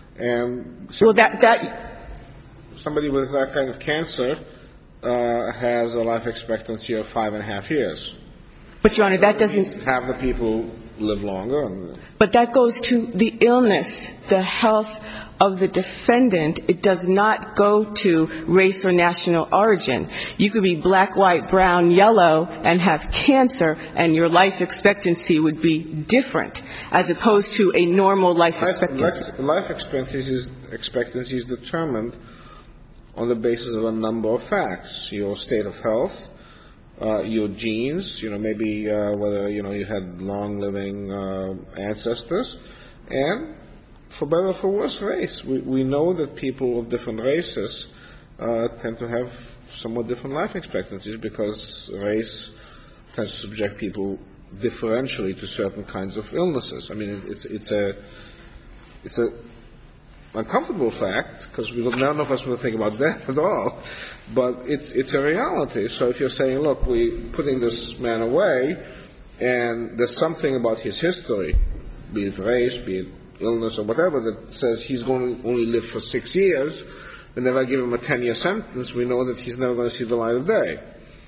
and well, that that somebody with that kind of cancer uh, has a life expectancy of five and a half years. But, Your Honor, that doesn't have the people live longer. And, but that goes to the illness, the health of the defendant. It does not go to race or national origin. You could be black, white, brown, yellow, and have cancer, and your life expectancy would be different, as opposed to a normal life expectancy. Life, life expectancy is, expectancy is determined on the basis of a number of facts: your state of health, uh, your genes, you know, maybe uh, whether you know you had long-living uh, ancestors, and for better or for worse, race. We, we know that people of different races uh, tend to have somewhat different life expectancies because race tends to subject people differentially to certain kinds of illnesses. I mean, it, it's it's a it's a uncomfortable fact because we don't, none of us will think about death at all, but it's it's a reality. So if you're saying, look, we're putting this man away, and there's something about his history, be it race, be it illness or whatever, that says he's going to only live for six years, and if I give him a ten-year sentence, we know that he's never going to see the light of day.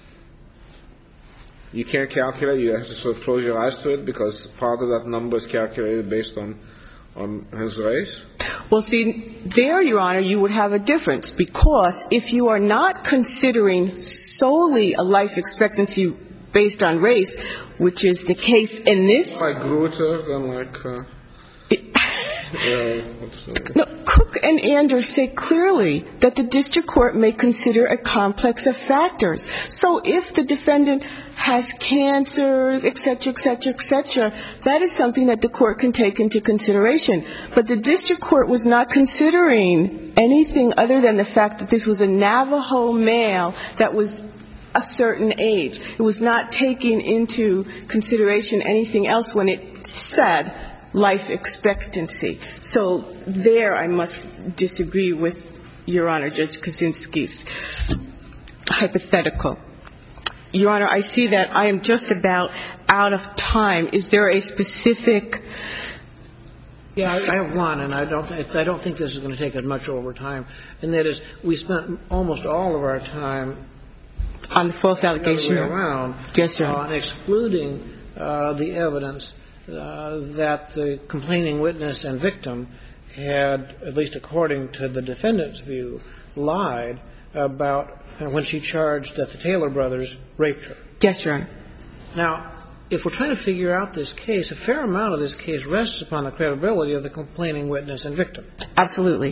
You can't calculate. You have to sort of close your eyes to it because part of that number is calculated based on on his race. Well, see, there, Your Honor, you would have a difference, because if you are not considering solely a life expectancy based on race, which is the case in this... Like Grutter and like... Uh, uh, no, Cook and Anders say clearly that the district court may consider a complex of factors. So if the defendant has cancer, et cetera, et cetera, et cetera, that is something that the court can take into consideration. But the district court was not considering anything other than the fact that this was a Navajo male that was a certain age. It was not taking into consideration anything else when it said life expectancy. So there I must disagree with Your Honor, Judge Kaczynski's hypothetical. Your Honor, I see that I am just about out of time. Is there a specific... Yeah, I have one, and I don't, I don't think this is going to take us much over time, and that is we spent almost all of our time on the false allegation around yes, on excluding uh, the evidence Uh, that the complaining witness and victim had, at least according to the defendant's view, lied about uh, when she charged that the Taylor brothers raped her. Yes, Your Honor. Now, if we're trying to figure out this case, a fair amount of this case rests upon the credibility of the complaining witness and victim. Absolutely.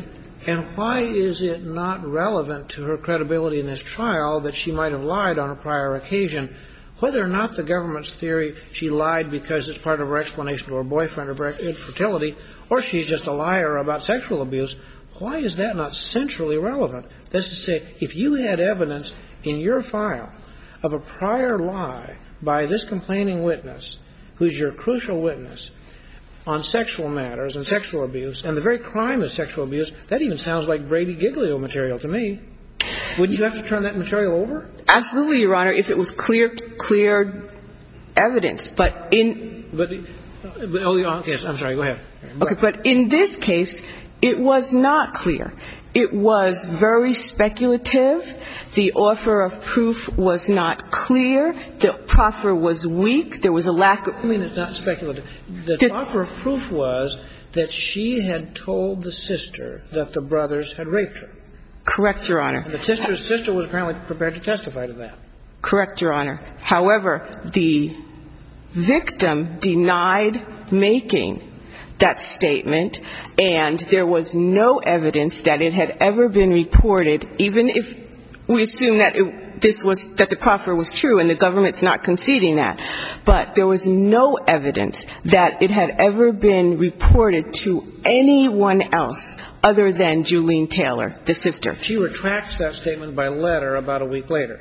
And why is it not relevant to her credibility in this trial that she might have lied on a prior occasion, whether or not the government's theory she lied because it's part of her explanation to her boyfriend of her infertility, or she's just a liar about sexual abuse? Why is that not centrally relevant? That's to say, if you had evidence in your file of a prior lie by this complaining witness, who's your crucial witness, on sexual matters and sexual abuse, and the very crime is sexual abuse, that even sounds like Brady Giglio material to me. Wouldn't you have to turn that material over? Absolutely, Your Honor, if it was clear, clear evidence. But in... But, but oh, yes, I'm sorry, go ahead. Okay, but in this case, it was not clear. It was very speculative. The offer of proof was not clear. The proffer was weak. There was a lack of... I mean, it's not speculative. The, the offer of proof was that she had told the sister that the brothers had raped her. Correct, Your Honor. And the sister's sister was apparently prepared to testify to that. Correct, Your Honor. However, the victim denied making that statement, and there was no evidence that it had ever been reported, even if we assume that it, this was, that the proffer was true, and the government's not conceding that. But there was no evidence that it had ever been reported to anyone else other than Julene Taylor, the sister. She retracts that statement by letter about a week later.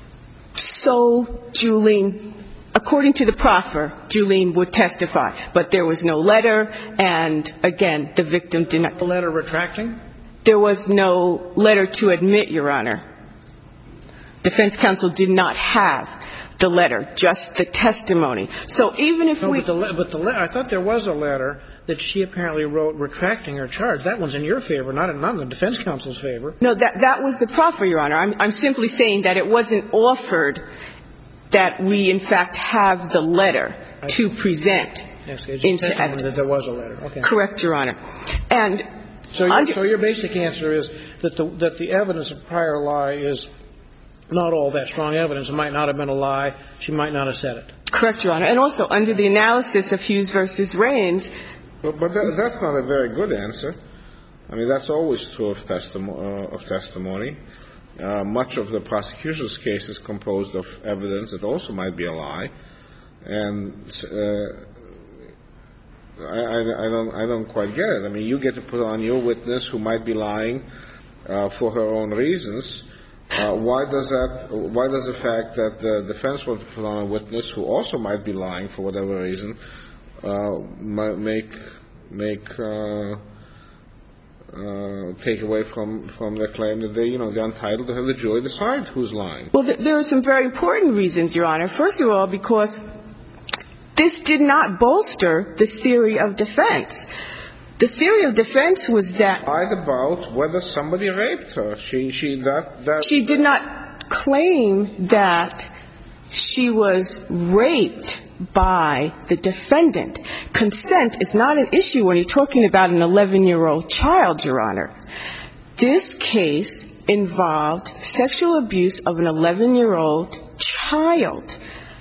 So, Julene, according to the proffer, Julene would testify. But there was no letter, and again, the victim did not... The letter retracting? There was no letter to admit, Your Honor. Defense counsel did not have the letter, just the testimony. So even if no, we... But the, le- but the le- I thought there was a letter that she apparently wrote retracting her charge. That one's in your favor, not in, not in the defense counsel's favor. No, that, that was the proffer, Your Honor. I'm, I'm simply saying that it wasn't offered that we, in fact, have the letter to present yes, it's into testimony evidence. That there was a letter. Okay. Correct, Your Honor. And so your, under, so your basic answer is that the, that the evidence of prior lie is not all that strong evidence. It might not have been a lie. She might not have said it. Correct, Your Honor. And also, under the analysis of Hughes versus Raines... But, but that, that's not a very good answer. I mean, that's always true of, testimo- uh, of testimony. Uh, much of the prosecution's case is composed of evidence that also might be a lie. And uh, I, I, I, don't, I don't quite get it. I mean, you get to put on your witness who might be lying uh, for her own reasons. Uh, why does that? Why does the fact that the defense wants to put on a witness who also might be lying for whatever reason uh, make make uh, uh, take away from from their claim that they, you know, they're entitled to have the jury decide who's lying? Well, th- there are some very important reasons, Your Honor. First of all, because this did not bolster the theory of defense. The theory of defense was that... Lied about whether somebody raped her. She, she, that, that... She did not claim that she was raped by the defendant. Consent is not an issue when you're talking about an eleven-year-old child, Your Honor. This case involved sexual abuse of an eleven-year-old child.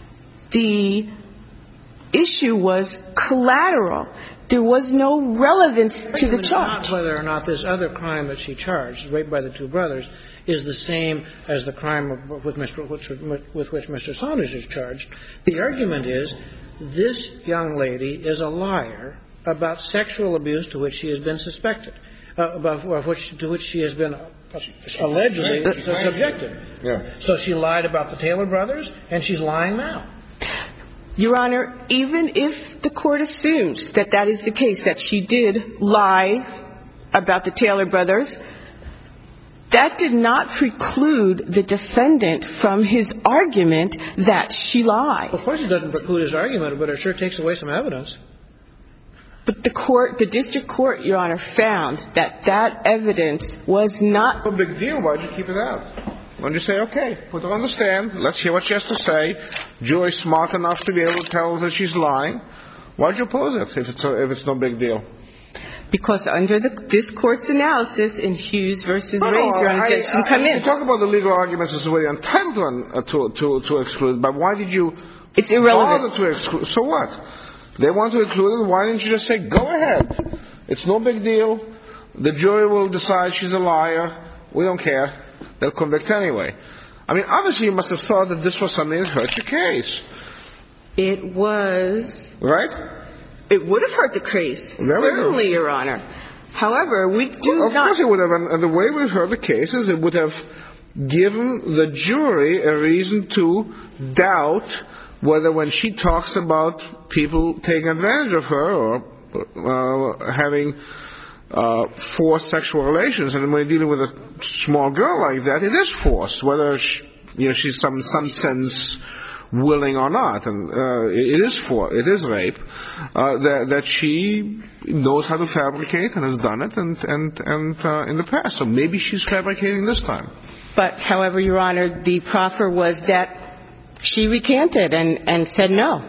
The issue was collateral. There was no relevance to the charge. Not whether or not this other crime that she charged, raped by the two brothers, is the same as the crime of, with, Mister Which, with which Mister Saunders is charged. The argument is this young lady is a liar about sexual abuse to which she has been suspected, uh, about uh, which, to which she has been uh, allegedly uh, subjected. Yeah. So she lied about the Taylor brothers, and she's lying now. Your Honor, even if the court assumes that that is the case, that she did lie about the Taylor brothers, that did not preclude the defendant from his argument that she lied. Of course it doesn't preclude his argument, but it sure takes away some evidence. But the court, the district court, Your Honor, found that that evidence was not... No big deal. Why'd you keep it out? Why don't you say, okay, put her on the stand, let's hear what she has to say. Jury's smart enough to be able to tell that she's lying. Why'd you oppose it if it's, a, if it's no big deal? Because under the, this court's analysis in Hughes versus no, Raines, Your Honor, I, that shouldn't I, come I, in. You talk about the legal arguments as well, you're entitled to, uh, to, to, to exclude, but why did you it's irrelevant. bother to exclude? So what? They want to include it, why didn't you just say, go ahead? It's no big deal. The jury will decide she's a liar. We don't care. They'll convict anyway. I mean, obviously you must have thought that this was something that hurt your case. It was. Right? It would have hurt the case. There Certainly, Your Honor. However, we do well, of not. Of course it would have. And the way it would have hurt the case is it would have given the jury a reason to doubt whether when she talks about people taking advantage of her or uh, having uh, forced sexual relations, and when you're dealing with a small girl like that, it is forced, whether she, you know, she's some some sense willing or not, and uh, it is for it is rape. Uh, that, that she knows how to fabricate and has done it, and and and uh, in the past, so maybe she's fabricating this time. But, however, Your Honor, the proffer was that she recanted and, and said no.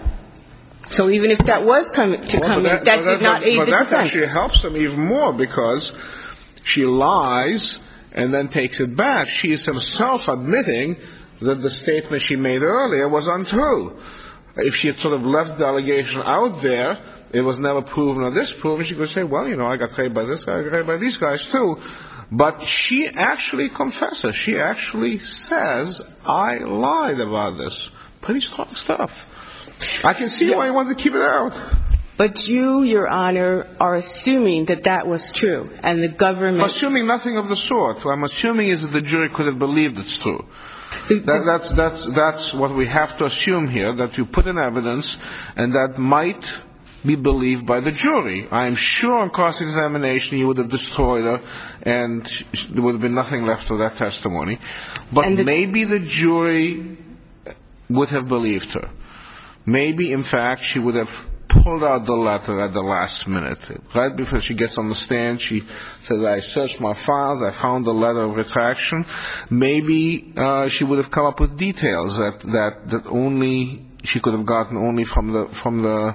So even if that was come, to well, come that, in, that that did not but, aid but the that defense. actually helps them even more because she lies and then takes it back. She is herself admitting that the statement she made earlier was untrue. If she had sort of left the allegation out there, it was never proven or disproven, she could say, well, you know, I got raped by this guy, I got raped by these guys too. But she actually confesses. She actually says, I lied about this. Pretty strong stuff. I can see why you wanted to keep it out. But you, Your Honor, are assuming that that was true, and the government... I'm assuming nothing of the sort. What I'm assuming is that the jury could have believed it's true. That, that's, that's, that's what we have to assume here, that you put in evidence, and that might be believed by the jury. I am sure on cross-examination you would have destroyed her, and there would have been nothing left of that testimony. But the, maybe the jury would have believed her. Maybe, in fact, she would have pulled out the letter at the last minute. Right before she gets on the stand, she says, I searched my files, I found the letter of retraction. Maybe uh, she would have come up with details that, that, that only she could have gotten only from the from the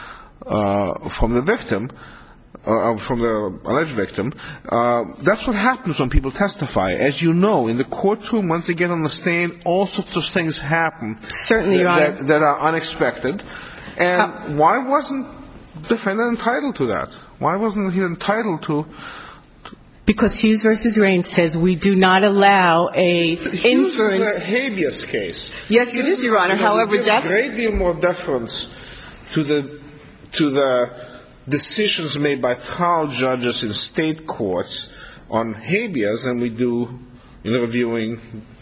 uh, from the victim, uh, from the alleged victim. Uh, that's what happens when people testify. As you know, in the courtroom, once they get on the stand, all sorts of things happen. Certainly, Your that, Honor. that are unexpected. And How? why wasn't the defendant entitled to that? Why wasn't he entitled to? to because Hughes versus Raines says we do not allow a Hughes inference. is a habeas case. Yes, it is, Your Honor. You know, However, we give that's a great deal more deference to the to the decisions made by trial judges in state courts on habeas than we do in reviewing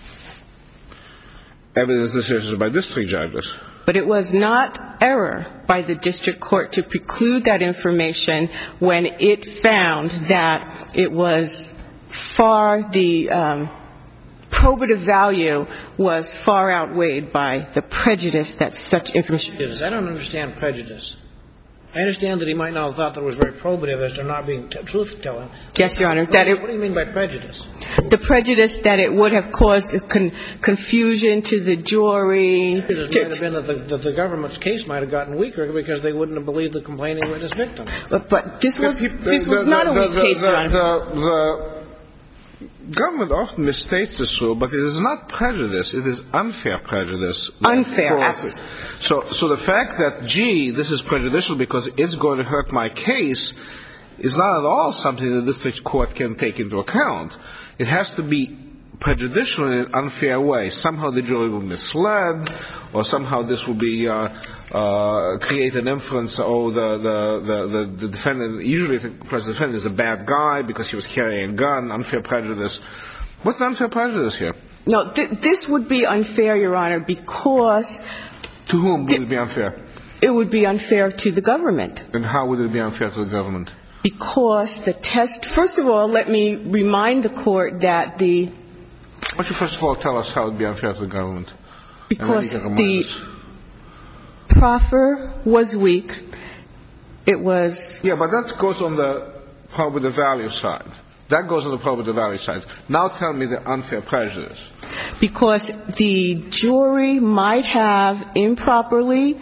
evidence decisions by district judges. But it was not error by the district court to preclude that information when it found that it was far, the um, probative value was far outweighed by the prejudice that such information. I don't understand prejudice. I understand that he might not have thought that it was very probative as to not being t- truth-telling. Yes, Your Honor. That it, what do you mean by prejudice? The prejudice that it would have caused con- confusion to the jury. It might have been that the, that the government's case might have gotten weaker because they wouldn't have believed the complaining witness victim. But, but this was The- this the- was the- not a the- weak the- case, the- Your Honor. The, the government often misstates this rule, but it is not prejudice. It is unfair prejudice. Unfair. For- Absolutely. So, so the fact that, gee, this is prejudicial because it's going to hurt my case is not at all something the district court can take into account. It has to be prejudicial in an unfair way. Somehow the jury will be misled, or somehow this will be uh, uh, create an inference. Oh, the the, the the the defendant usually the defendant is a bad guy because he was carrying a gun. Unfair prejudice. What's unfair prejudice here? No, th- this would be unfair, Your Honor, because To whom would it be unfair? it would be unfair to the government. And how would it be unfair to the government? Because the test, first of all, let me remind the court that the, Why don't you first of all tell us how it would be unfair to the government? because And then you can the remind us. proffer was weak. It was, Yeah, but that goes on the probative value side. That goes on the probative value side. Now tell me the unfair prejudice. because the jury might have improperly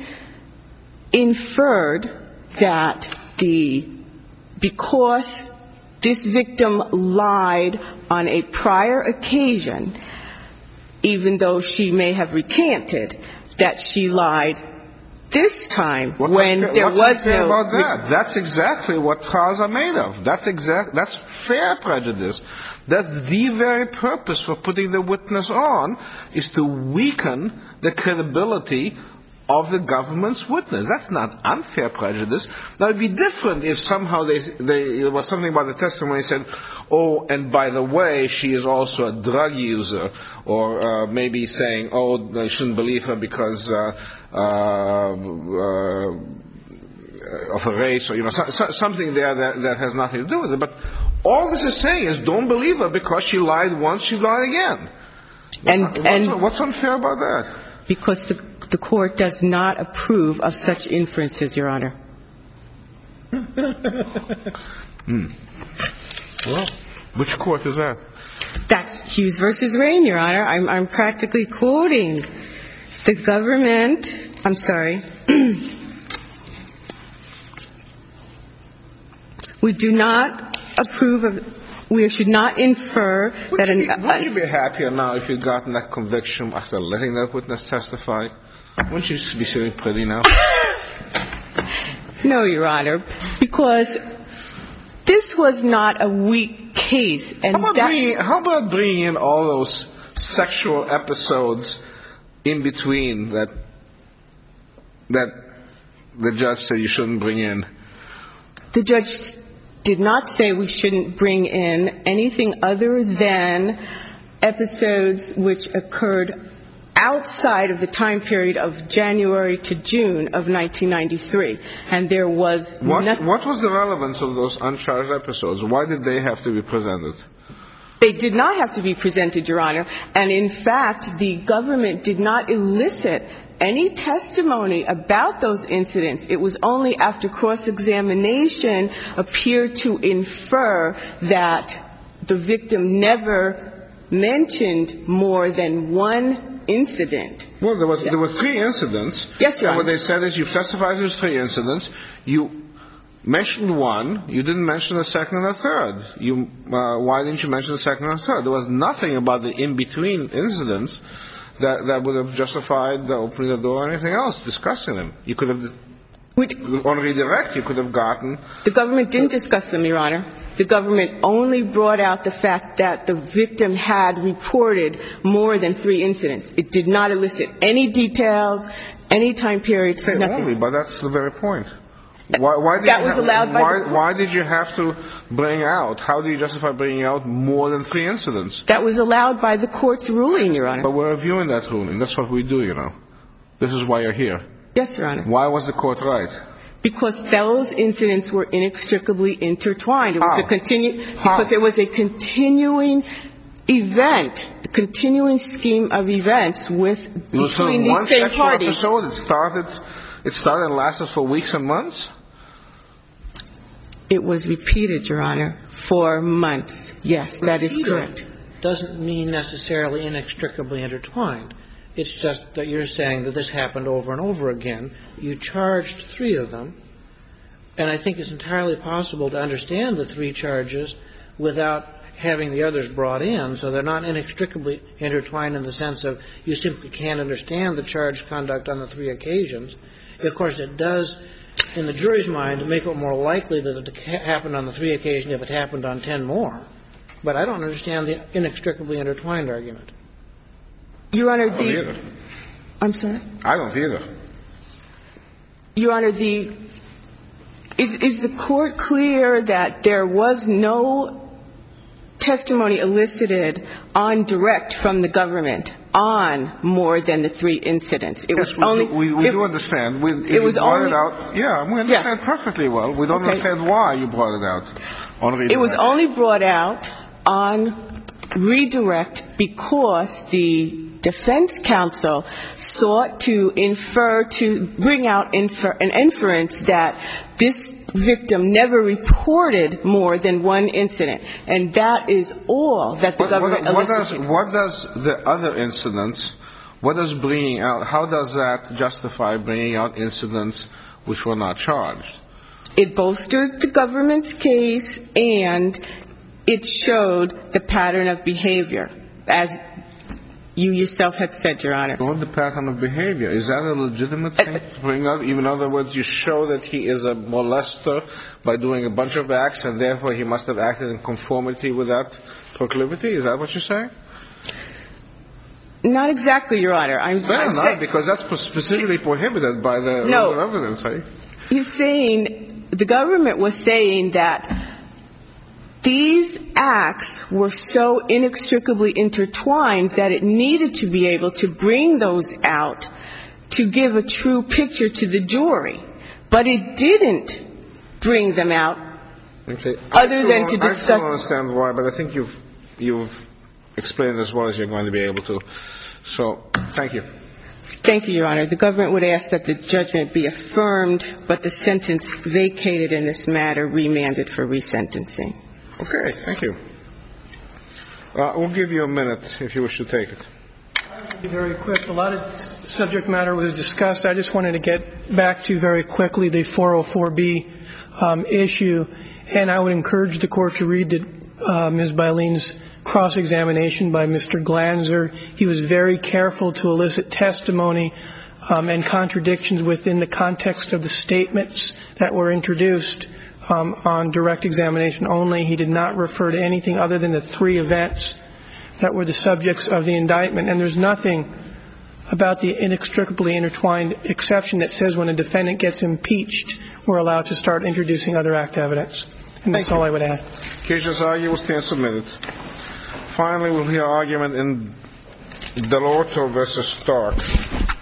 inferred that the, because this victim lied on a prior occasion, even though she may have recanted, that she lied this time, What's when unfair, there what's was unfair no... about that? That's exactly what trials are made of. That's exact. That's fair prejudice. That's the very purpose for putting the witness on, is to weaken the credibility of the government's witness. That's not unfair prejudice. Now, it would be different if somehow they, they, there was something about the testimony said, oh, and by the way, she is also a drug user, or uh, maybe saying, oh, I shouldn't believe her because uh, uh, uh, of a race, or you know, so, so, something there that, that has nothing to do with it. But all this is saying is, don't believe her because she lied once, she lied again. And, what's, and what's unfair about that? Because the, the court does not approve of such inferences, Your Honor. hmm. Well, which court is that? That's Hughes versus Rain, Your Honor. I'm, I'm practically quoting the government. I'm sorry. We do not approve of, we should not infer would that you an... Be, would you be happier now if you'd gotten that conviction after letting that witness testify? Wouldn't you be sitting pretty now? No, Your Honor, because this was not a weak case. And how, about that, bringing, how about bringing in all those sexual episodes in between that that the judge said you shouldn't bring in? The judge did not say we shouldn't bring in anything other than episodes which occurred outside of the time period of January to June of nineteen ninety-three. And there was what, nothing. What was the relevance of those uncharged episodes? Why did they have to be presented? They did not have to be presented, Your Honor. And in fact, the government did not elicit any testimony about those incidents. It was only after cross-examination appeared to infer that the victim never mentioned more than one incident. Well, there was there were three incidents. Yes, Your and Honor. what they said is, you've testified to those three incidents. You mentioned one. You didn't mention the second and the third. You uh, why didn't you mention the second and the third? There was nothing about the in-between incidents that that would have justified the opening the door or anything else, discussing them. You could have, Which, on redirect, you could have gotten... the government didn't discuss them, Your Honor. The government only brought out the fact that the victim had reported more than three incidents. It did not elicit any details, any time periods, Say nothing. only, but that's the very point. Why, why did That you was ha- allowed by why, the court. why did you have to bring out, how do you justify bringing out more than three incidents? That was allowed by the court's ruling, Your Honor. But we're reviewing that ruling. That's what we do, you know. This is why you're here. Yes, Your Honor. Why was the court right? Because those incidents were inextricably intertwined. It was How? a continu- How? because it was a continuing event, a continuing scheme of events with It was sort of between one these same sexual parties. episode. It started, it started and lasted for weeks and months? It was repeated, Your Honor, for months. Yes, that is correct. Doesn't mean necessarily inextricably intertwined. It's just that you're saying that this happened over and over again. You charged three of them, and I think it's entirely possible to understand the three charges without having the others brought in, so they're not inextricably intertwined in the sense of you simply can't understand the charged conduct on the three occasions. Of course, it does, in the jury's mind, make it more likely that it happened on the three occasions if it happened on ten more. But I don't understand the inextricably intertwined argument. Your Honor, I don't the... either. I'm sorry? I don't either. Your Honor, the... Is, is the court clear that there was no testimony elicited on direct from the government on more than the three incidents? It Yes, was we, only... do, we, we it, do understand. We, it was you brought only... it out. Yeah, we understand Yes. perfectly well. We don't Okay. understand why you brought it out on redirect. It was only brought out on redirect because the defense counsel sought to infer, to bring out infer, an inference that this victim never reported more than one incident. And that is all that the What, government what, what, does, elicited. what does the other incidents, what does bringing out, how does that justify bringing out incidents which were not charged? It bolstered the government's case, and it showed the pattern of behavior. As you yourself had said, Your Honor. What the pattern of behavior? Is that a legitimate thing to bring up? Even in other words, you show that he is a molester by doing a bunch of acts, and therefore he must have acted in conformity with that proclivity? Is that what you're saying? Not exactly, Your Honor. I'm, No, I'm not saying, because that's specifically prohibited by the No. rules of evidence, right? You're saying, the government was saying that these acts were so inextricably intertwined that it needed to be able to bring those out to give a true picture to the jury. But it didn't bring them out Okay. other than to I discuss. don't understand why, but I think you've you've explained as well as you're going to be able to. So, thank you. Thank you, Your Honor. The government would ask that the judgment be affirmed, but the sentence vacated in this matter remanded for resentencing. Okay, thank you. Uh, we'll give you a minute if you wish to take it. I'll be very quick. A lot of subject matter was discussed. I just wanted to get back to very quickly the four oh four B um, issue, and I would encourage the court to read the, uh, Miz Bileen's cross-examination by Mister Glanzer. He was very careful to elicit testimony um, and contradictions within the context of the statements that were introduced um, on direct examination only. He did not refer to anything other than the three events that were the subjects of the indictment. And there's nothing about the inextricably intertwined exception that says when a defendant gets impeached, we're allowed to start introducing other act evidence. And that's all I would add. Case just argued will stand submitted. Finally, we'll hear argument in Delorto versus Stark.